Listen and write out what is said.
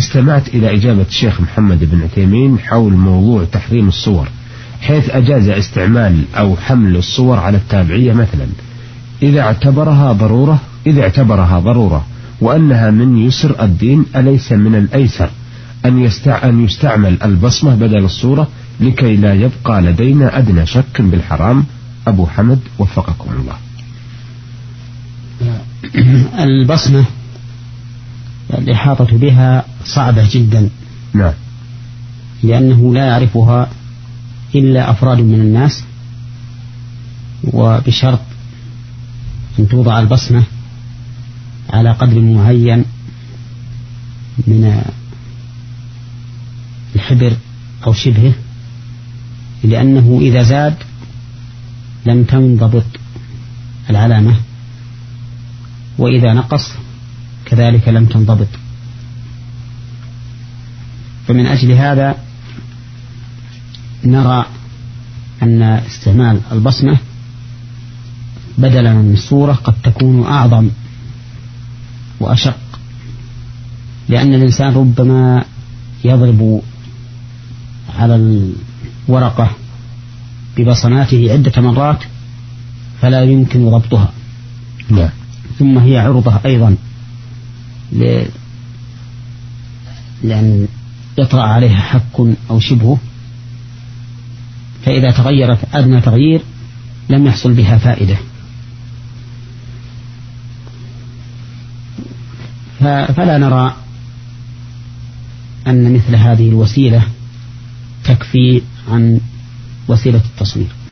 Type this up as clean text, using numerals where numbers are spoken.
استمعت إلى إجابة الشيخ محمد بن عثيمين حول موضوع تحريم الصور، حيث أجاز استعمال أو حمل الصور على التابعية مثلا إذا اعتبرها ضرورة وأنها من يسر الدين، أليس من الأيسر أن يستعمل البصمة بدل الصورة لكي لا يبقى لدينا أدنى شك بالحرام؟ أبو حمد وفقكم الله. البصمة الإحاطة بها صعبة جدا. نعم. لأنه لا يعرفها إلا أفراد من الناس، وبشرط أن توضع البصمة على قدر معين من الحبر أو شبهه، لأنه إذا زاد لم تنضبط العلامة، وإذا نقص كذلك لم تنضبط. فمن أجل هذا نرى أن استعمال البصمة بدلا من الصورة قد تكون أعظم وأشق، لأن الإنسان ربما يضرب على الورقة ببصماته عدة مرات فلا يمكن ضبطها. لا. ثم هي عرضة أيضا لأن يطرأ عليها حك أو شبهه، فإذا تغيرت أدنى تغيير لم يحصل بها فائدة. فلا نرى أن مثل هذه الوسيلة تكفي عن وسيلة التصوير.